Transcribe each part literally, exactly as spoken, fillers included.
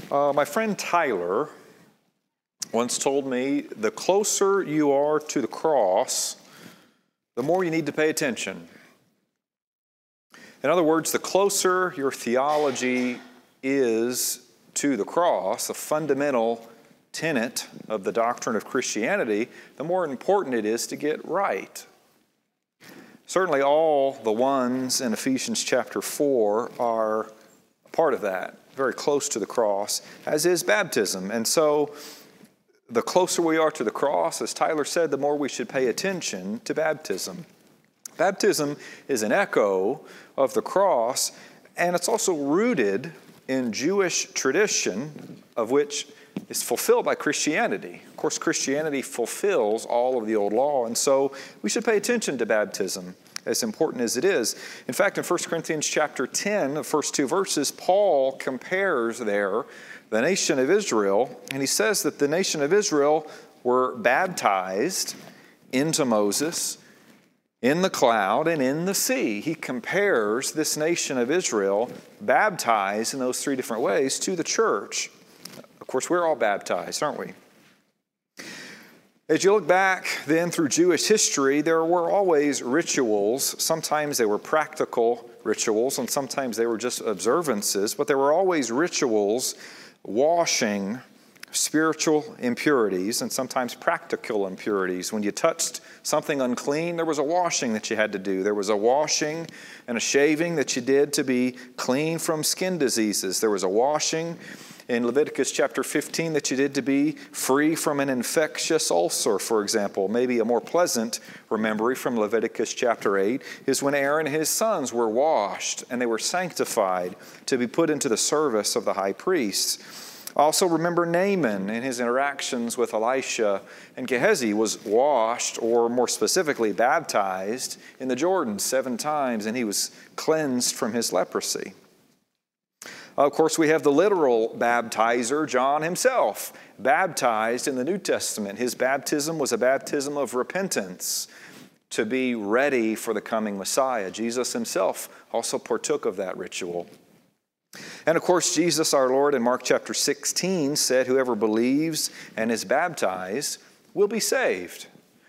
Uh, my friend Tyler once told me, the closer you are to the cross, the more you need to pay attention. In other words, the closer your theology is to the cross, a fundamental tenet of the doctrine of Christianity, the more important it is to get right. Certainly all the ones in Ephesians chapter four are a part of that, very close to the cross, as is baptism. And so the closer we are to the cross, as Tyler said, the more we should pay attention to baptism. Baptism is an echo of the cross, and it's also rooted in Jewish tradition, of which is fulfilled by Christianity. Of course, Christianity fulfills all of the old law, and so we should pay attention to baptism, as important as it is. In fact, in First Corinthians chapter ten, the first two verses, Paul compares there the nation of Israel, and he says that the nation of Israel were baptized into Moses in the cloud and in the sea. He compares this nation of Israel, baptized in those three different ways, to the church. Of course, we're all baptized, aren't we? As you look back then through Jewish history, there were always rituals. Sometimes they were practical rituals, and sometimes they were just observances, but there were always rituals washing spiritual impurities and sometimes practical impurities. When you touched something unclean, there was a washing that you had to do. There was a washing and a shaving that you did to be clean from skin diseases. There was a washing in Leviticus chapter fifteen that you did to be free from an infectious ulcer, for example. Maybe a more pleasant memory from Leviticus chapter eight is when Aaron and his sons were washed and they were sanctified to be put into the service of the high priest. Also remember Naaman and his interactions with Elisha, and Gehazi was washed, or more specifically baptized, in the Jordan seven times, and he was cleansed from his leprosy. Of course, we have the literal baptizer, John himself, baptized in the New Testament. His baptism was a baptism of repentance to be ready for the coming Messiah. Jesus himself also partook of that ritual. And of course, Jesus our Lord in Mark chapter sixteen said, whoever believes and is baptized will be saved.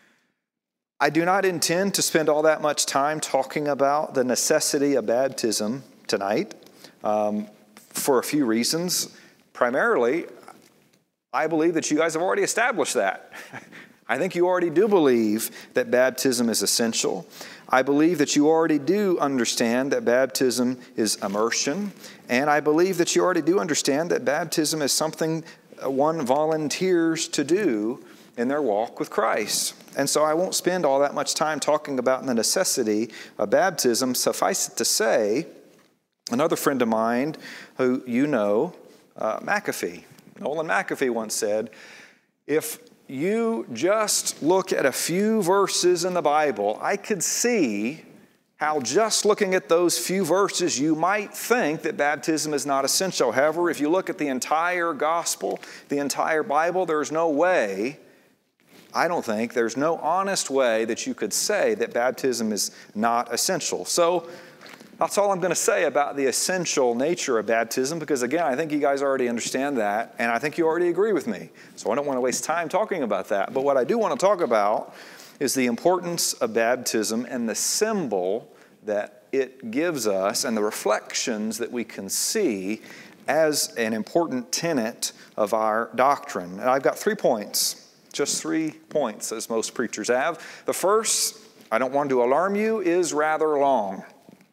I do not intend to spend all that much time talking about the necessity of baptism tonight um, for a few reasons. Primarily, I believe that you guys have already established that. I think you already do believe that baptism is essential. I believe that you already do understand that baptism is immersion. And I believe that you already do understand that baptism is something one volunteers to do in their walk with Christ. And so I won't spend all that much time talking about the necessity of baptism. Suffice it to say, another friend of mine who you know, uh, McAfee, Nolan McAfee once said, if you just look at a few verses in the Bible, I could see how just looking at those few verses you might think that baptism is not essential. However, if you look at the entire gospel, the entire Bible, there's no way, I don't think, there's no honest way that you could say that baptism is not essential. So that's all I'm going to say about the essential nature of baptism, because again, I think you guys already understand that, and I think you already agree with me. So I don't want to waste time talking about that. But what I do want to talk about is the importance of baptism and the symbol that it gives us and the reflections that we can see as an important tenet of our doctrine. And I've got three points, just three points, as most preachers have. The first, I don't want to alarm you, is rather long.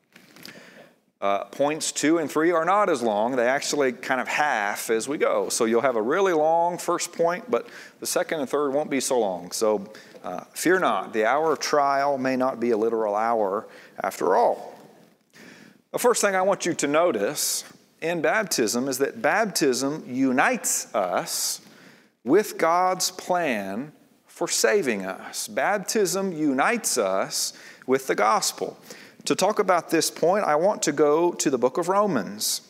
Uh, points two and three are not as long. They actually kind of half as we go. So you'll have a really long first point, but the second and third won't be so long. So uh, fear not. The hour of trial may not be a literal hour after all. The first thing I want you to notice in baptism is that baptism unites us with God's plan for saving us. Baptism unites us with the gospel. To talk about this point, I want to go to the book of Romans.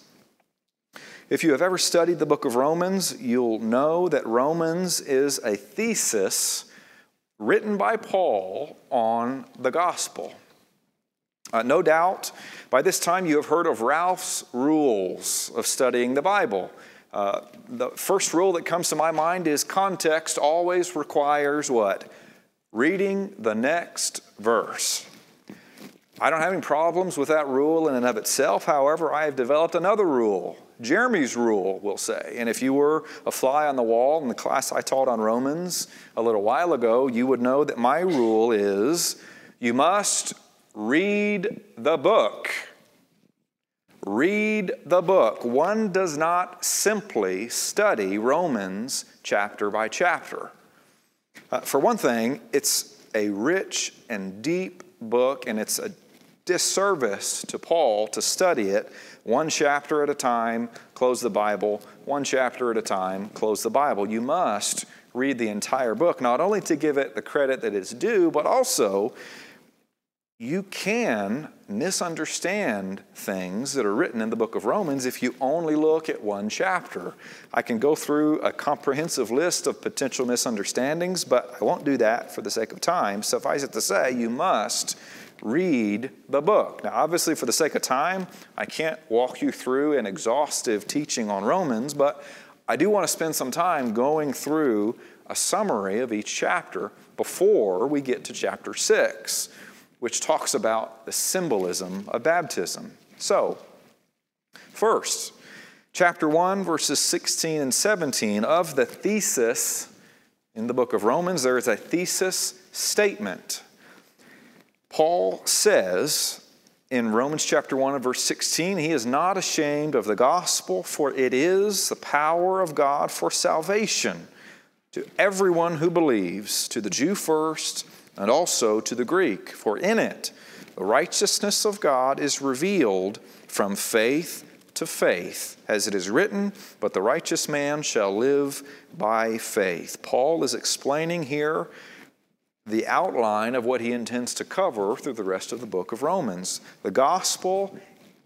If you have ever studied the book of Romans, you'll know that Romans is a thesis written by Paul on the gospel. Uh, no doubt, by this time you have heard of Ralph's rules of studying the Bible. Uh, the first rule that comes to my mind is context always requires what? Reading the next verse. I don't have any problems with that rule in and of itself. However, I have developed another rule. Jeremy's rule, we'll say. And if you were a fly on the wall in the class I taught on Romans a little while ago, you would know that my rule is you must read the book. Read the book. One does not simply study Romans chapter by chapter. Uh, for one thing, it's a rich and deep book, and it's a disservice to Paul to study it one chapter at a time, close the Bible, one chapter at a time, close the Bible. You must read the entire book, not only to give it the credit that it's due, but also you can misunderstand things that are written in the book of Romans if you only look at one chapter. I can go through a comprehensive list of potential misunderstandings, but I won't do that for the sake of time. Suffice it to say, you must read the book. Now, obviously, for the sake of time, I can't walk you through an exhaustive teaching on Romans, but I do want to spend some time going through a summary of each chapter before we get to chapter six, which talks about the symbolism of baptism. So, first, chapter one, verses sixteen and seventeen of the thesis in the book of Romans, there is a thesis statement. Paul says in Romans chapter one and verse sixteen, he is not ashamed of the gospel, for it is the power of God for salvation to everyone who believes, to the Jew first, and also to the Greek. For in it, the righteousness of God is revealed from faith to faith, as it is written, but the righteous man shall live by faith. Paul is explaining here the outline of what he intends to cover through the rest of the book of Romans. The gospel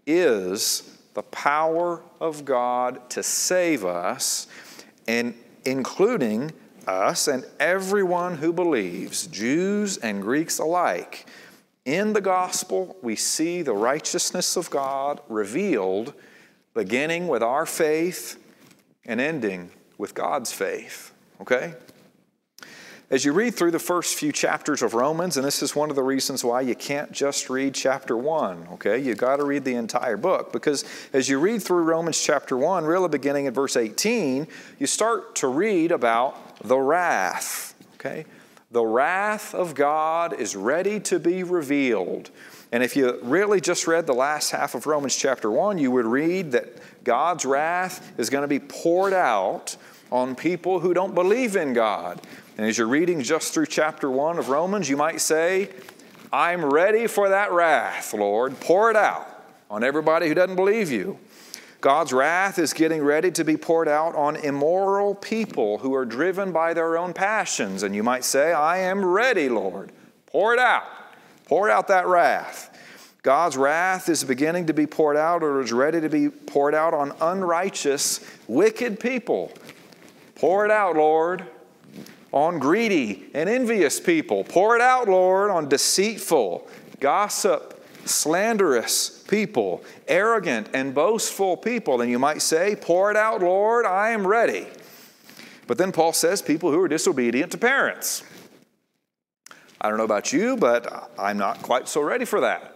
is the power of God to save us, and including us and everyone who believes, Jews and Greeks alike. In the gospel, we see the righteousness of God revealed, beginning with our faith and ending with God's faith. Okay? As you read through the first few chapters of Romans, and this is one of the reasons why you can't just read chapter one, okay? You've got to read the entire book, because as you read through Romans chapter one, really beginning at verse eighteen, you start to read about the wrath, okay? The wrath of God is ready to be revealed. And if you really just read the last half of Romans chapter one, you would read that God's wrath is going to be poured out on people who don't believe in God. And as you're reading just through chapter one of Romans, you might say, I'm ready for that wrath, Lord. Pour it out on everybody who doesn't believe you. God's wrath is getting ready to be poured out on immoral people who are driven by their own passions. And you might say, I am ready, Lord. Pour it out. Pour out that wrath. God's wrath is beginning to be poured out, or is ready to be poured out on unrighteous, wicked people. Pour it out, Lord. On greedy and envious people. Pour it out, Lord, on deceitful, gossip, slanderous people, arrogant and boastful people. And you might say, pour it out, Lord, I am ready. But then Paul says people who are disobedient to parents. I don't know about you, but I'm not quite so ready for that.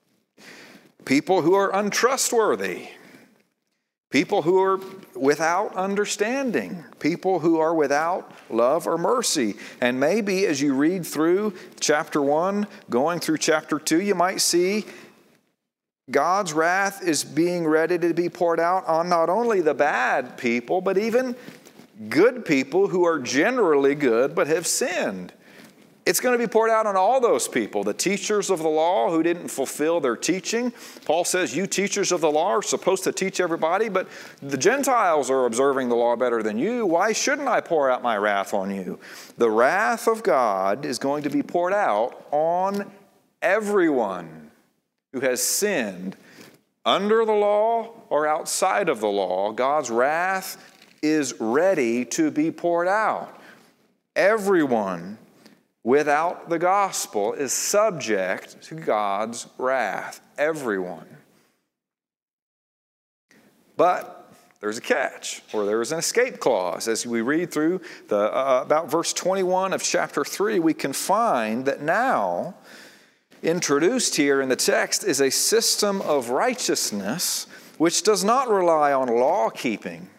People who are untrustworthy. People who are without understanding. People who are without love or mercy. And maybe as you read through chapter one, going through chapter two, you might see God's wrath is being ready to be poured out on not only the bad people, but even good people who are generally good but have sinned. It's going to be poured out on all those people, the teachers of the law who didn't fulfill their teaching. Paul says, you teachers of the law are supposed to teach everybody, but the Gentiles are observing the law better than you. Why shouldn't I pour out my wrath on you? The wrath of God is going to be poured out on everyone who has sinned under the law or outside of the law. God's wrath is ready to be poured out. Everyone without the gospel is subject to God's wrath. Everyone. But there's a catch, or there's an escape clause. As we read through the uh, about verse twenty-one of chapter three, we can find that now, introduced here in the text, is a system of righteousness which does not rely on law keeping.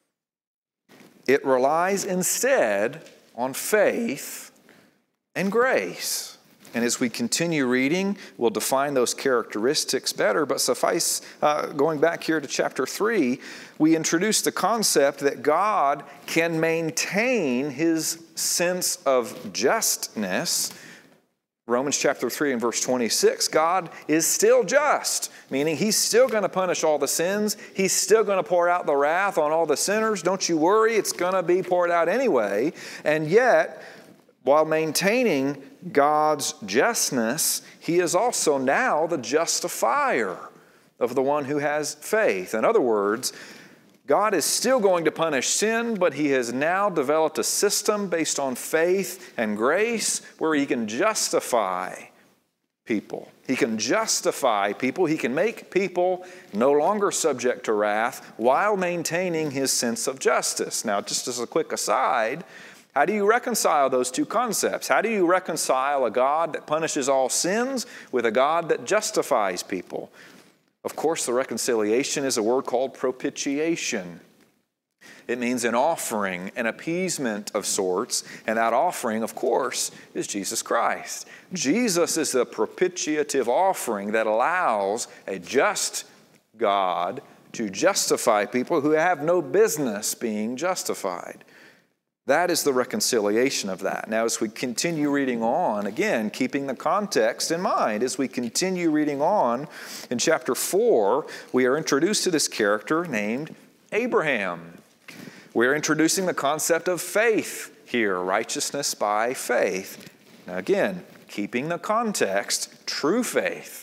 It relies instead on faith and grace. And as we continue reading, we'll define those characteristics better. But suffice, uh, going back here to chapter three, we introduce the concept that God can maintain his sense of justness. Romans chapter three and verse twenty-six, God is still just, meaning he's still going to punish all the sins. He's still going to pour out the wrath on all the sinners. Don't you worry, it's going to be poured out anyway. And yet, while maintaining God's justness, he is also now the justifier of the one who has faith. In other words, God is still going to punish sin, but he has now developed a system based on faith and grace where he can justify people. He can justify people. He can make people no longer subject to wrath while maintaining his sense of justice. Now, just as a quick aside, how do you reconcile those two concepts? How do you reconcile a God that punishes all sins with a God that justifies people? Of course, the reconciliation is a word called propitiation. It means an offering, an appeasement of sorts, and that offering, of course, is Jesus Christ. Jesus is the propitiative offering that allows a just God to justify people who have no business being justified. That is the reconciliation of that. Now, as we continue reading on, again, keeping the context in mind, as we continue reading on in chapter four, we are introduced to this character named Abraham. We're introducing the concept of faith here, righteousness by faith. Now, again, keeping the context, true faith.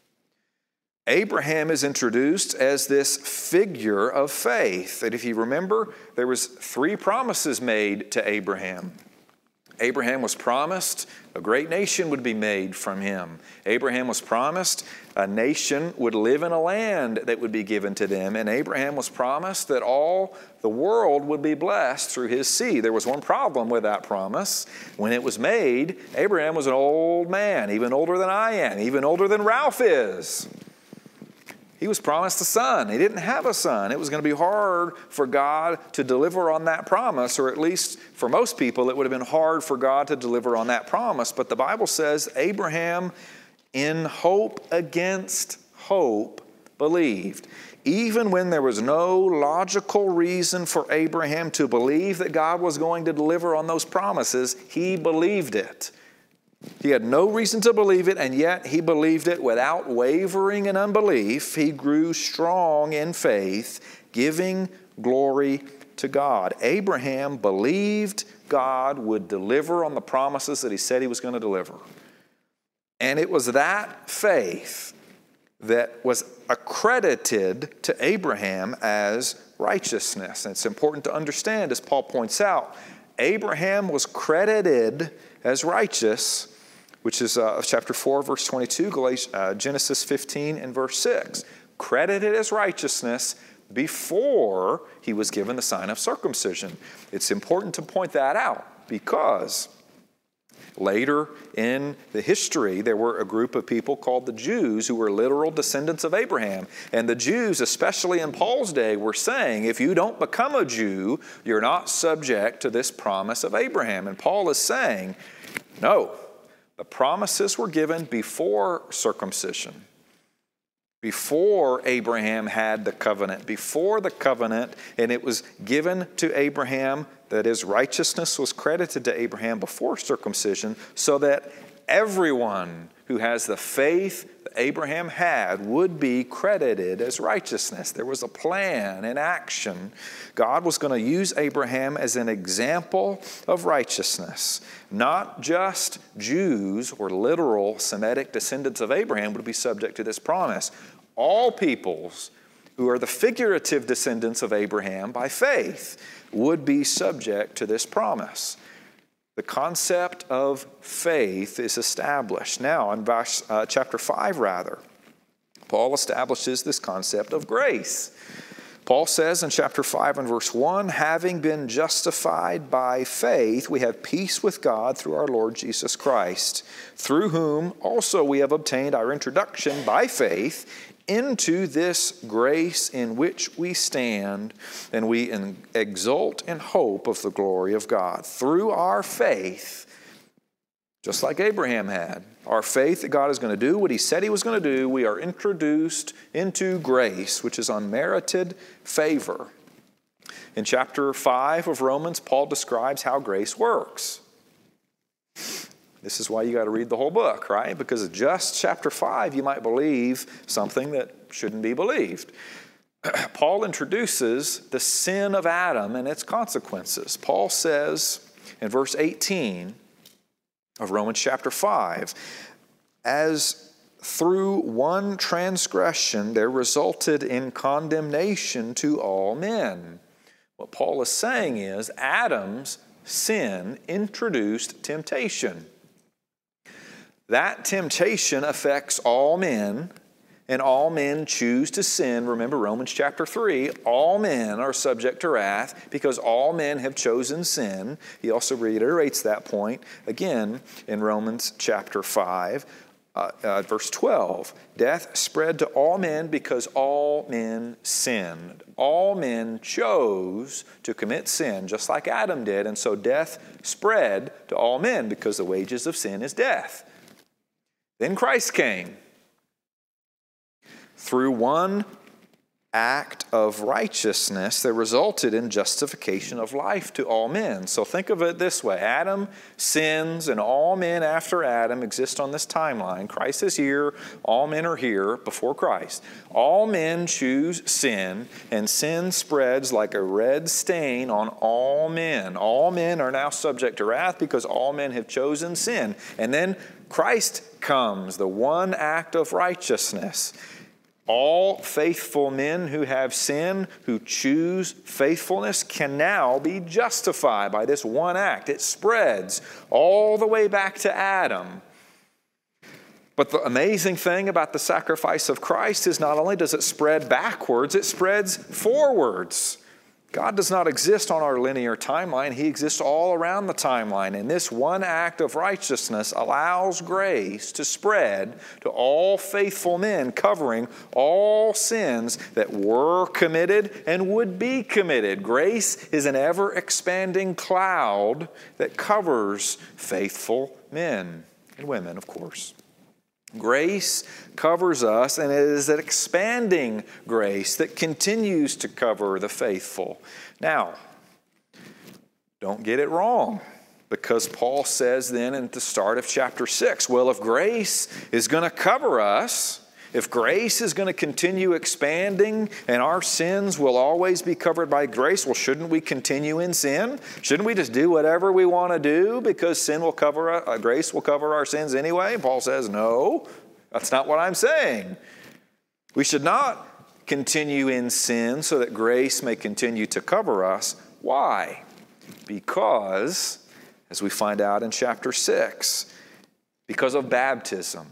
Abraham is introduced as this figure of faith. And if you remember, there was three promises made to Abraham. Abraham was promised a great nation would be made from him. Abraham was promised a nation would live in a land that would be given to them. And Abraham was promised that all the world would be blessed through his seed. There was one problem with that promise. When it was made, Abraham was an old man, even older than I am, even older than Ralph is. He was promised a son. He didn't have a son. It was going to be hard for God to deliver on that promise, or at least for most people, it would have been hard for God to deliver on that promise. But the Bible says Abraham, in hope against hope, believed. Even when there was no logical reason for Abraham to believe that God was going to deliver on those promises, he believed it. He had no reason to believe it, and yet he believed it without wavering in unbelief. He grew strong in faith, giving glory to God. Abraham believed God would deliver on the promises that he said he was going to deliver. And it was that faith that was accredited to Abraham as righteousness. And it's important to understand, as Paul points out, Abraham was credited as righteous, which is uh, chapter four, verse twenty-two, Galatians, uh, Genesis fifteen and verse six. Credited as righteousness before he was given the sign of circumcision. It's important to point that out because later in the history, there were a group of people called the Jews who were literal descendants of Abraham. And the Jews, especially in Paul's day, were saying, if you don't become a Jew, you're not subject to this promise of Abraham. And Paul is saying, no, the promises were given before circumcision, before Abraham had the covenant, before the covenant, and it was given to Abraham, that his righteousness was credited to Abraham before circumcision, so that everyone who has the faith that Abraham had would be credited as righteousness. There was a plan in action. God was going to use Abraham as an example of righteousness. Not just Jews or literal Semitic descendants of Abraham would be subject to this promise. All peoples who are the figurative descendants of Abraham by faith would be subject to this promise. The concept of faith is established. Now, in verse, uh, chapter five, rather, Paul establishes this concept of grace. Paul says in chapter five and verse one, having been justified by faith, we have peace with God through our Lord Jesus Christ, through whom also we have obtained our introduction by faith into this grace in which we stand, and we exult in hope of the glory of God. Through our faith, just like Abraham had, our faith that God is going to do what he said he was going to do, we are introduced into grace, which is unmerited favor. In chapter five of Romans, Paul describes how grace works. This is why you got to read the whole book, right? Because just chapter five, you might believe something that shouldn't be believed. Paul introduces the sin of Adam and its consequences. Paul says in verse eighteen of Romans chapter five, as through one transgression there resulted in condemnation to all men. What Paul is saying is Adam's sin introduced temptation. That temptation affects all men, and all men choose to sin. Remember Romans chapter three, all men are subject to wrath because all men have chosen sin. He also reiterates that point again in Romans chapter five, uh, uh, verse twelve. Death spread to all men because all men sinned. All men chose to commit sin just like Adam did, and so death spread to all men because the wages of sin is death. Then Christ came. Through one act of righteousness that resulted in justification of life to all men. So think of it this way. Adam sins, and all men after Adam exist on this timeline. Christ is here. All men are here before Christ. All men choose sin, and sin spreads like a red stain on all men. All men are now subject to wrath because all men have chosen sin. And then Christ comes, the one act of righteousness. All faithful men who have sin, who choose faithfulness, can now be justified by this one act. It spreads all the way back to Adam. But the amazing thing about the sacrifice of Christ is not only does it spread backwards, it spreads forwards. God does not exist on our linear timeline. He exists all around the timeline. And this one act of righteousness allows grace to spread to all faithful men, covering all sins that were committed and would be committed. Grace is an ever-expanding cloud that covers faithful men and women, of course. Grace covers us, and it is an expanding grace that continues to cover the faithful. Now, don't get it wrong, because Paul says then at the start of chapter six, well, if grace is going to cover us, if grace is going to continue expanding and our sins will always be covered by grace, well, shouldn't we continue in sin? Shouldn't we just do whatever we want to do because sin will cover, uh, grace will cover our sins anyway? Paul says, no, that's not what I'm saying. We should not continue in sin so that grace may continue to cover us. Why? Because, as we find out in chapter six, because of baptism.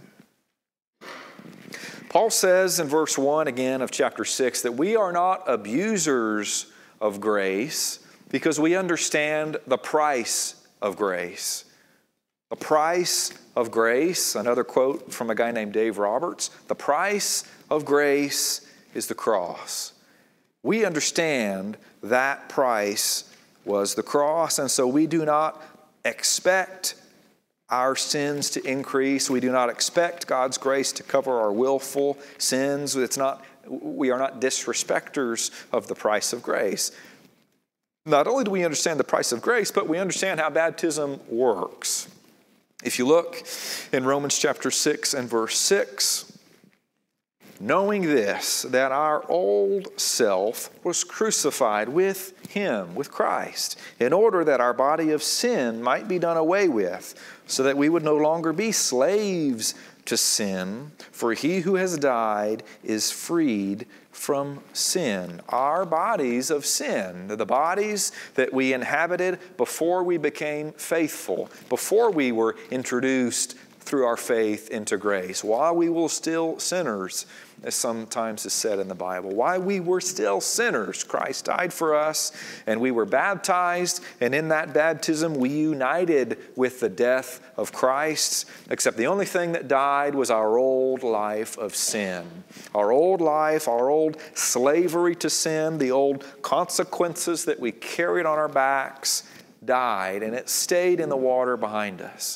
Paul says in verse one again of chapter six that we are not abusers of grace because we understand the price of grace. The price of grace, another quote from a guy named Dave Roberts, the price of grace is the cross. We understand that price was the cross, and so we do not expect our sins to increase. We do not expect God's grace to cover our willful sins. It's not, we are not disrespecters of the price of grace. Not only do we understand the price of grace, but we understand how baptism works. If you look in Romans chapter six and verse six, knowing this, that our old self was crucified with him, with Christ, in order that our body of sin might be done away with, so that we would no longer be slaves to sin, for he who has died is freed from sin. Our bodies of sin, the bodies that we inhabited before we became faithful, before we were introduced through our faith into grace, while we were still sinners, as sometimes is said in the Bible. While we were still sinners, Christ died for us, and we were baptized, and in that baptism we united with the death of Christ, except the only thing that died was our old life of sin. Our old life, our old slavery to sin, the old consequences that we carried on our backs died, and it stayed in the water behind us.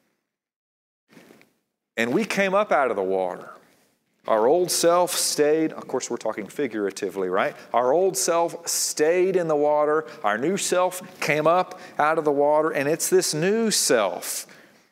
And we came up out of the water. Our old self stayed, of course we're talking figuratively, right? Our old self stayed in the water. Our new self came up out of the water, and it's this new self.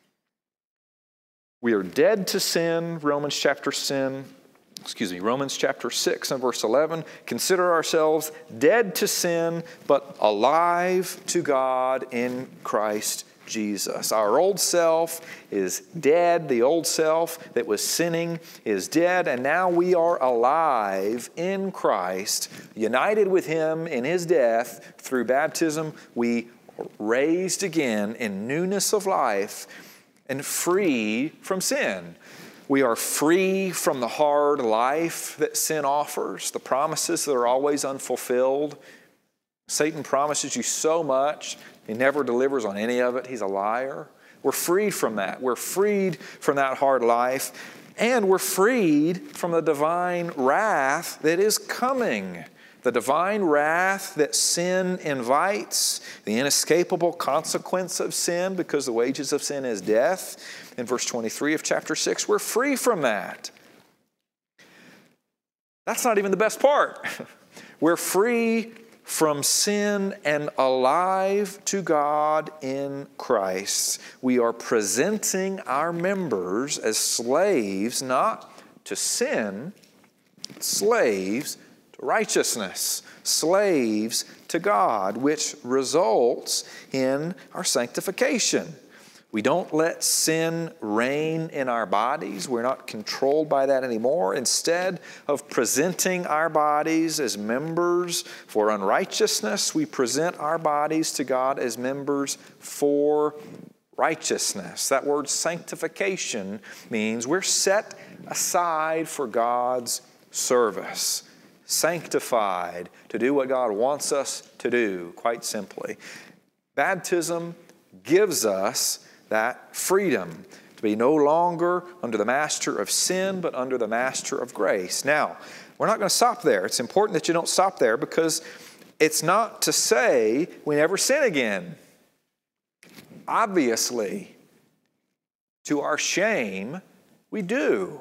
We are dead to sin, Romans chapter sin, excuse me, Romans chapter six and verse eleven. Consider ourselves dead to sin, but alive to God in Christ Jesus. Our old self is dead. The old self that was sinning is dead, and now we are alive in Christ, united with Him in His death. Through baptism, we are raised again in newness of life and free from sin. We are free from the hard life that sin offers, the promises that are always unfulfilled. Satan promises you so much. He never delivers on any of it. He's a liar. We're freed from that. We're freed from that hard life. And we're freed from the divine wrath that is coming. The divine wrath that sin invites, the inescapable consequence of sin, because the wages of sin is death. In verse twenty-three of chapter six, we're free from that. That's not even the best part. We're free from sin and alive to God in Christ. We are presenting our members as slaves, not to sin, slaves to righteousness, slaves to God, which results in our sanctification. We don't let sin reign in our bodies. We're not controlled by that anymore. Instead of presenting our bodies as members for unrighteousness, we present our bodies to God as members for righteousness. That word sanctification means we're set aside for God's service, sanctified to do what God wants us to do, quite simply. Baptism gives us that freedom to be no longer under the master of sin, but under the master of grace. Now, we're not going to stop there. It's important that you don't stop there, because it's not to say we never sin again. Obviously, to our shame, we do.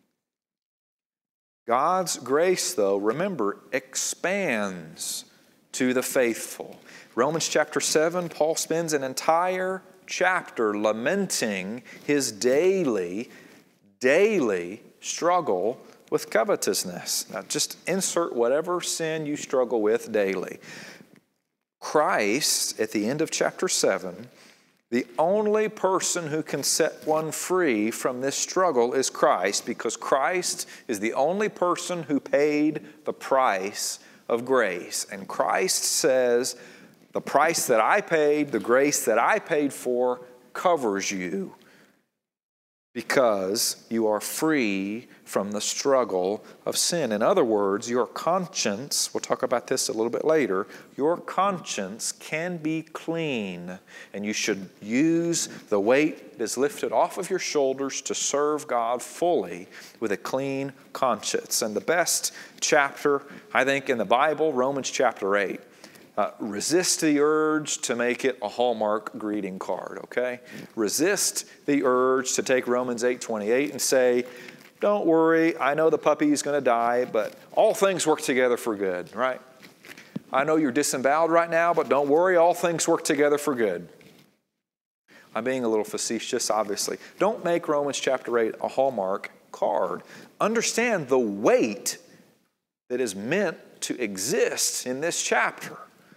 God's grace, though, remember, expands to the faithful. Romans chapter seven, Paul spends an entire chapter lamenting his daily, daily struggle with covetousness. Now, just insert whatever sin you struggle with daily. Christ, at the end of chapter seven, the only person who can set one free from this struggle is Christ, because Christ is the only person who paid the price of grace. And Christ says, the price that I paid, the grace that I paid for, covers you, because you are free from the struggle of sin. In other words, your conscience, we'll talk about this a little bit later, your conscience can be clean, and you should use the weight that is lifted off of your shoulders to serve God fully with a clean conscience. And the best chapter, I think, in the Bible, Romans chapter eight. Uh, resist the urge to make it a Hallmark greeting card, okay? Resist the urge to take Romans eight twenty-eight and say, don't worry, I know the puppy is going to die, but all things work together for good, right? I know you're disemboweled right now, but don't worry, all things work together for good. I'm being a little facetious, obviously. Don't make Romans chapter eight a Hallmark card. Understand the weight that is meant to exist in this chapter.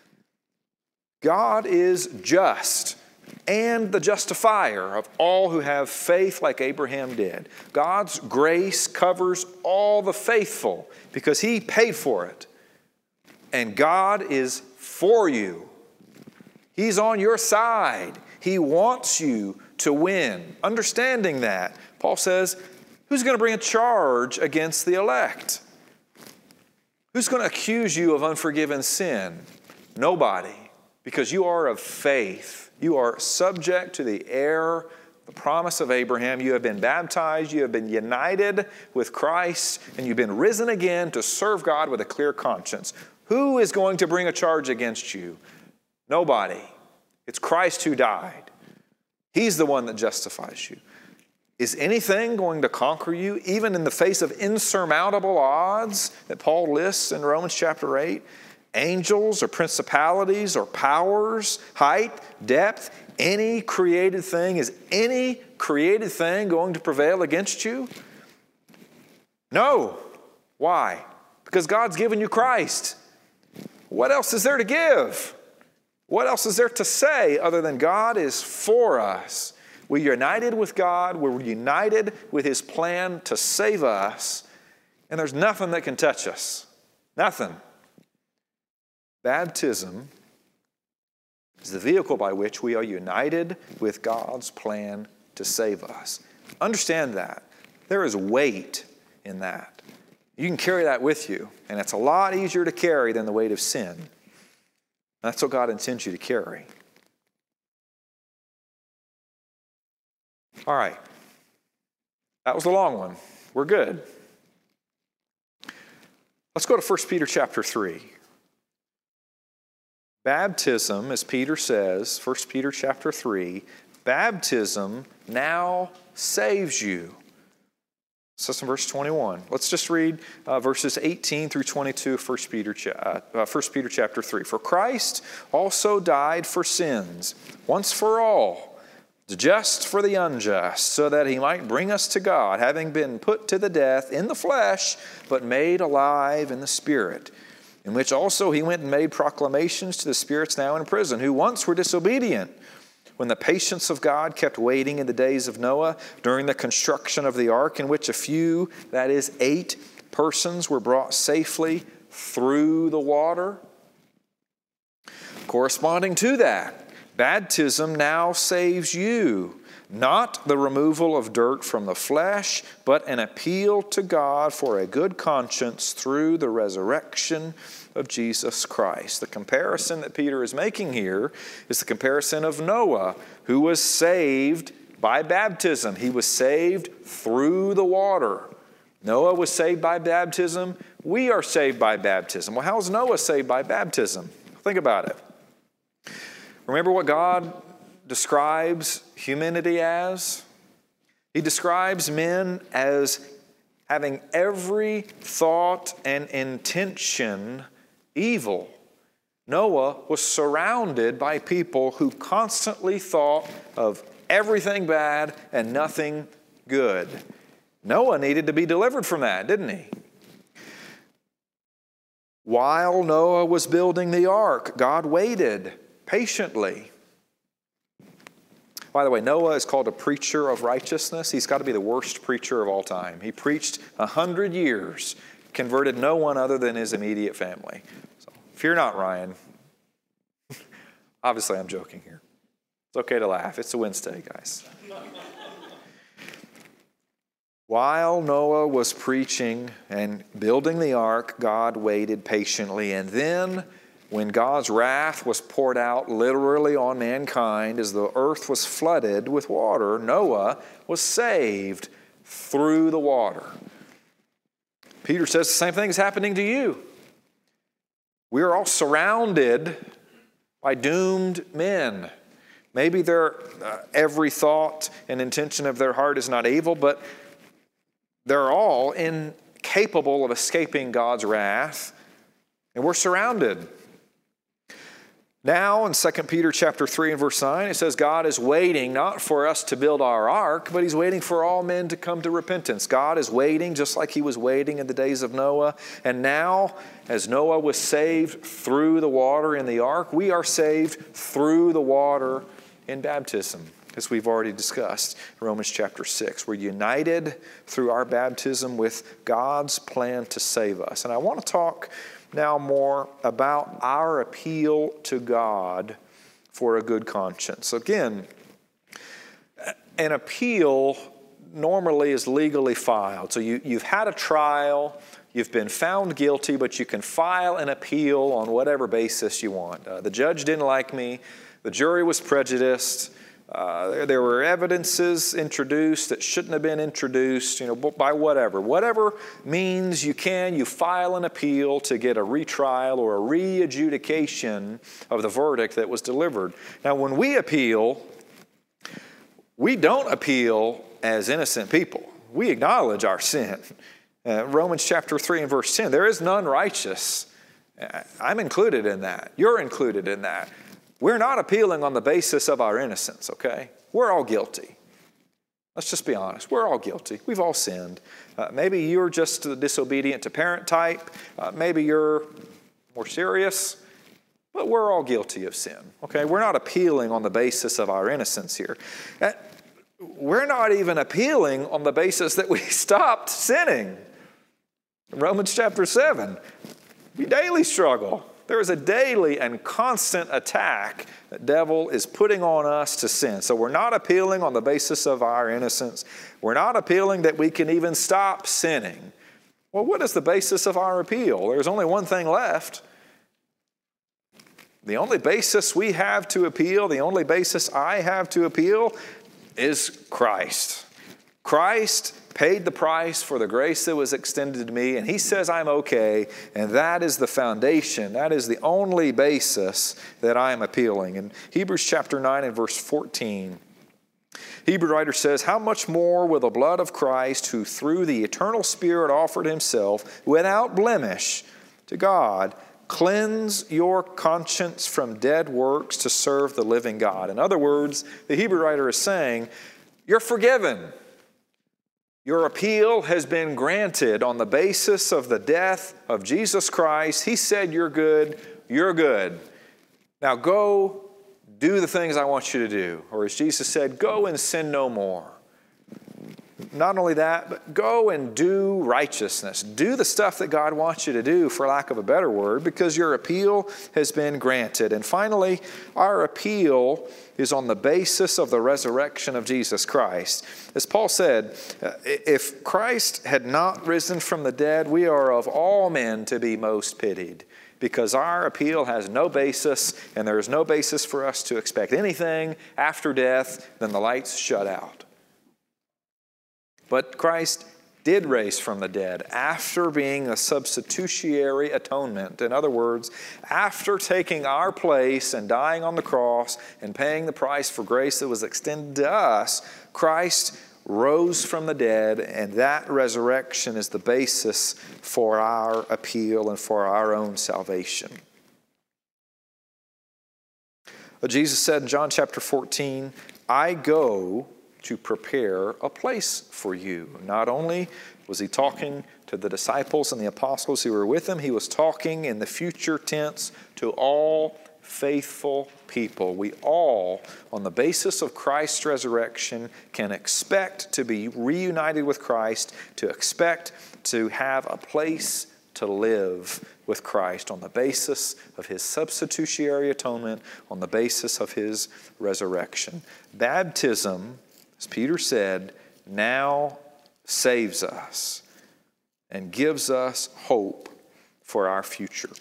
God is just and the justifier of all who have faith like Abraham did. God's grace covers all the faithful because He paid for it. And God is for you. He's on your side. He wants you to win. Understanding that, Paul says, Who's going to bring a charge against the elect? Who's going to accuse you of unforgiven sin? Nobody, because you are of faith. You are subject to the heir, the promise of Abraham. You have been baptized, you have been united with Christ, and you've been risen again to serve God with a clear conscience. Who is going to bring a charge against you? Nobody. It's Christ who died. He's the one that justifies you. Is anything going to conquer you, even in the face of insurmountable odds that Paul lists in Romans chapter eight? Angels or principalities or powers, height, depth, any created thing. Is any created thing going to prevail against you? No. Why? Because God's given you Christ. What else is there to give? What else is there to say other than God is for us? We're united with God. We're united with His plan to save us. And there's nothing that can touch us. Nothing. Baptism is the vehicle by which we are united with God's plan to save us. Understand that. There is weight in that. You can carry that with you, and it's a lot easier to carry than the weight of sin. That's what God intends you to carry. All right. That was a long one. We're good. Let's go to First Peter chapter three. Baptism, as Peter says, First Peter chapter three, baptism now saves you. It says in verse twenty-one. Let's just read uh, verses eighteen through twenty-two of First Peter, uh, uh, First Peter chapter three. For Christ also died for sins, once for all, the just for the unjust, so that He might bring us to God, having been put to the death in the flesh, but made alive in the Spirit, in which also He went and made proclamations to the spirits now in prison, who once were disobedient, when the patience of God kept waiting in the days of Noah during the construction of the ark, in which a few, that is eight persons, were brought safely through the water. Corresponding to that, baptism now saves you, not the removal of dirt from the flesh, but an appeal to God for a good conscience through the resurrection of Jesus Christ. The comparison that Peter is making here is the comparison of Noah, who was saved by baptism. He was saved through the water. Noah was saved by baptism. We are saved by baptism. Well, how is Noah saved by baptism? Think about it. Remember what God describes humanity as? He describes men as having every thought and intention evil. Noah was surrounded by people who constantly thought of everything bad and nothing good. Noah needed to be delivered from that, didn't he? While Noah was building the ark, God waited patiently. By the way, Noah is called a preacher of righteousness. He's got to be the worst preacher of all time. He preached a hundred years, converted no one other than his immediate family. So, fear not, Ryan. Obviously, I'm joking here. It's okay to laugh. It's a Wednesday, guys. While Noah was preaching and building the ark, God waited patiently. And then, when God's wrath was poured out literally on mankind as the earth was flooded with water, Noah was saved through the water. Peter says the same thing is happening to you. We are all surrounded by doomed men. Maybe their uh, every thought and intention of their heart is not evil, but they're all incapable of escaping God's wrath, and we're surrounded. Now, in Second Peter chapter three and verse nine, it says God is waiting not for us to build our ark, but He's waiting for all men to come to repentance. God is waiting just like He was waiting in the days of Noah. And now, as Noah was saved through the water in the ark, we are saved through the water in baptism, as we've already discussed in Romans chapter six. We're united through our baptism with God's plan to save us. And I want to talk now more about our appeal to God for a good conscience. Again, an appeal normally is legally filed. So you, you've had a trial, you've been found guilty, but you can file an appeal on whatever basis you want. Uh, the judge didn't like me. The jury was prejudiced. Uh, there, there were evidences introduced that shouldn't have been introduced, you know, by whatever. Whatever means you can, you file an appeal to get a retrial or a re-adjudication of the verdict that was delivered. Now, when we appeal, we don't appeal as innocent people. We acknowledge our sin. Uh, Romans chapter three and verse ten, there is none righteous. I'm included in that. You're included in that. We're not appealing on the basis of our innocence, okay? We're all guilty. Let's just be honest. We're all guilty. We've all sinned. Uh, maybe you're just the disobedient to parent type. Uh, maybe you're more serious. But we're all guilty of sin, okay? We're not appealing on the basis of our innocence here. Uh, we're not even appealing on the basis that we stopped sinning. Romans chapter seven, we daily struggle. There is a daily and constant attack the devil is putting on us to sin. So we're not appealing on the basis of our innocence. We're not appealing that we can even stop sinning. Well, what is the basis of our appeal? There's only one thing left. The only basis we have to appeal, the only basis I have to appeal is Christ. Christ paid the price for the grace that was extended to me, and he says I'm okay, and that is the foundation. That is the only basis that I am appealing. In Hebrews chapter nine and verse fourteen, Hebrew writer says, how much more will the blood of Christ, who through the eternal Spirit offered himself without blemish to God, cleanse your conscience from dead works to serve the living God. In other words, the Hebrew writer is saying, you're forgiven. Your appeal has been granted on the basis of the death of Jesus Christ. He said you're good, you're good. Now go do the things I want you to do. Or as Jesus said, go and sin no more. Not only that, but go and do righteousness. Do the stuff that God wants you to do, for lack of a better word, because your appeal has been granted. And finally, our appeal is on the basis of the resurrection of Jesus Christ. As Paul said, if Christ had not risen from the dead, we are of all men to be most pitied, because our appeal has no basis, and there is no basis for us to expect anything after death than the lights shut out. But Christ did raise from the dead after being a substitutionary atonement. In other words, after taking our place and dying on the cross and paying the price for grace that was extended to us, Christ rose from the dead, and that resurrection is the basis for our appeal and for our own salvation. Jesus said in John chapter fourteen, I go to prepare a place for you. Not only was he talking to the disciples and the apostles who were with him, he was talking in the future tense to all faithful people. We all, on the basis of Christ's resurrection, can expect to be reunited with Christ, to expect to have a place to live with Christ on the basis of his substitutionary atonement, on the basis of his resurrection. Baptism, as Peter said, now saves us and gives us hope for our future.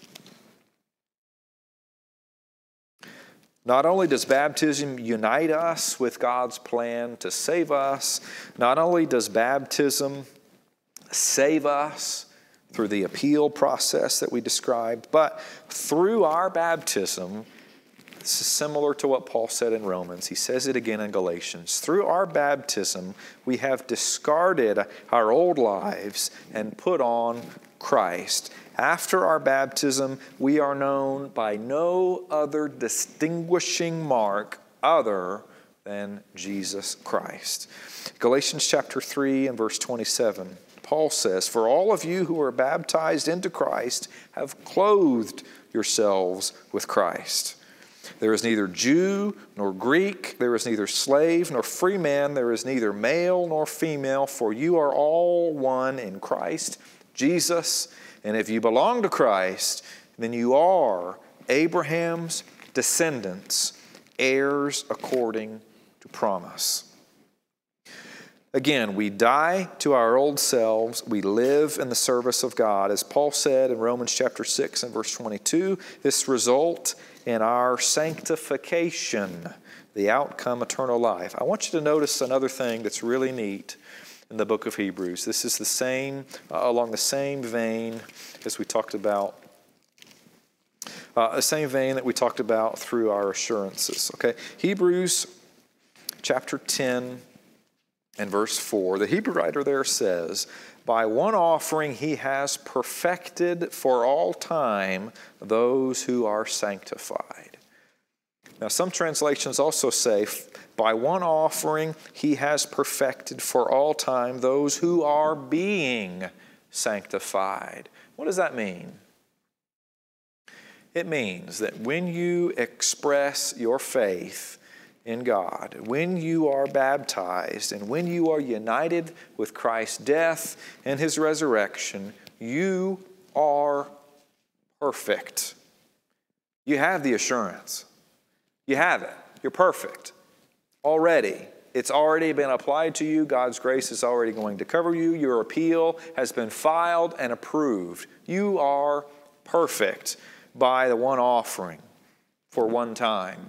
Not only does baptism unite us with God's plan to save us, not only does baptism save us through the appeal process that we described, but through our baptism, this is similar to what Paul said in Romans. He says it again in Galatians. Through our baptism, we have discarded our old lives and put on Christ. After our baptism, we are known by no other distinguishing mark other than Jesus Christ. Galatians chapter three and verse twenty-seven, Paul says, for all of you who are baptized into Christ have clothed yourselves with Christ. There is neither Jew nor Greek, there is neither slave nor free man, there is neither male nor female, for you are all one in Christ Jesus. And if you belong to Christ, then you are Abraham's descendants, heirs according to promise. Again, we die to our old selves. We live in the service of God. As Paul said in Romans chapter six and verse twenty-two, this results in our sanctification, the outcome, eternal life. I want you to notice another thing that's really neat in the book of Hebrews. This is the same, uh, along the same vein as we talked about, uh, the same vein that we talked about through our assurances. Okay, Hebrews chapter ten and verse four. The Hebrew writer there says, "By one offering he has perfected for all time those who are sanctified." Now, some translations also say, "By one offering he has perfected for all time those who are being sanctified." What does that mean? It means that when you express your faith in God, when you are baptized, and when you are united with Christ's death and his resurrection, you are perfect. You have the assurance. You have it. You're perfect already. It's already been applied to you. God's grace is already going to cover you. Your appeal has been filed and approved. You are perfect by the one offering for one time.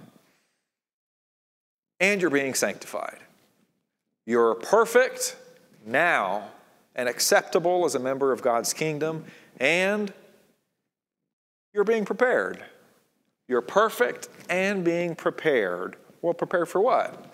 And you're being sanctified. You're perfect now and acceptable as a member of God's kingdom, and you're being prepared. You're perfect and being prepared. Well, prepared for what?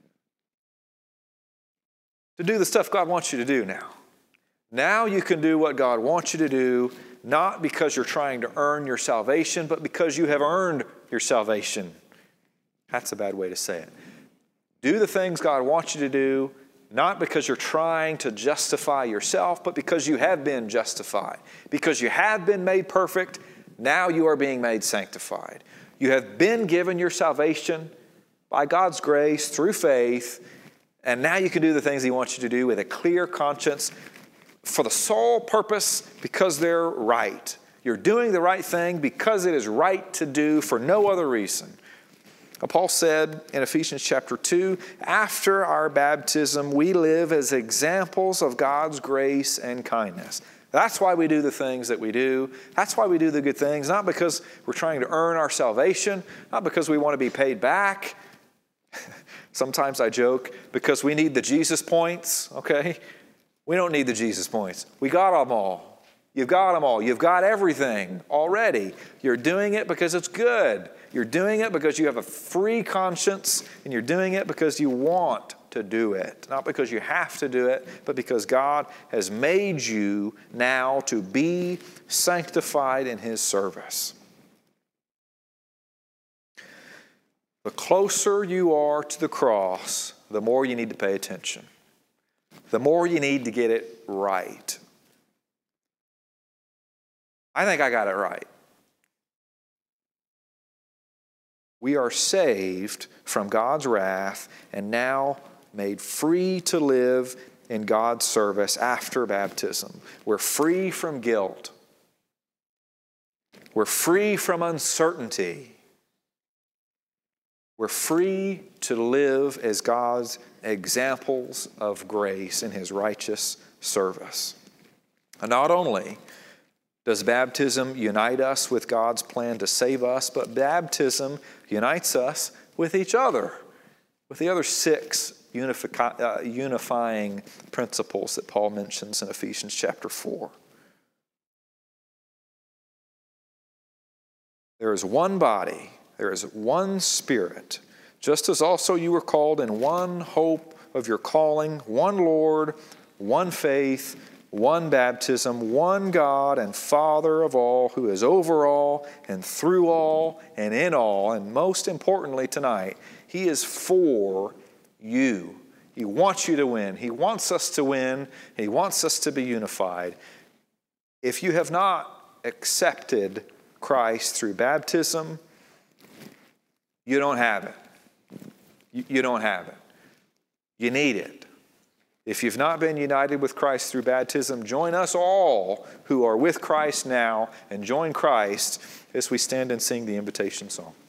To do the stuff God wants you to do now. Now you can do what God wants you to do, not because you're trying to earn your salvation, but because you have earned your salvation. That's a bad way to say it. Do the things God wants you to do, not because you're trying to justify yourself, but because you have been justified. Because you have been made perfect, now you are being made sanctified. You have been given your salvation by God's grace through faith, and now you can do the things he wants you to do with a clear conscience for the sole purpose because they're right. You're doing the right thing because it is right to do for no other reason. Paul said in Ephesians chapter two, after our baptism, we live as examples of God's grace and kindness. That's why we do the things that we do. That's why we do the good things, not because we're trying to earn our salvation, not because we want to be paid back. Sometimes I joke, because we need the Jesus points, okay? We don't need the Jesus points. We got them all. You've got them all. You've got everything already. You're doing it because it's good. You're doing it because you have a free conscience, and you're doing it because you want to do it. Not because you have to do it, but because God has made you now to be sanctified in his service. The closer you are to the cross, the more you need to pay attention. The more you need to get it right. I think I got it right. We are saved from God's wrath and now made free to live in God's service after baptism. We're free from guilt. We're free from uncertainty. We're free to live as God's examples of grace in his righteous service. And not only does baptism unite us with God's plan to save us, but baptism unites us with each other, with the other six unifi- uh, unifying principles that Paul mentions in Ephesians chapter four. There is one body, there is one Spirit, just as also you were called in one hope of your calling, one Lord, one faith, one baptism, one God and Father of all, who is over all and through all and in all. And most importantly tonight, he is for you. He wants you to win. He wants us to win. He wants us to be unified. If you have not accepted Christ through baptism, you don't have it. You, you don't have it. You need it. If you've not been united with Christ through baptism, join us all who are with Christ now and join Christ as we stand and sing the invitation song.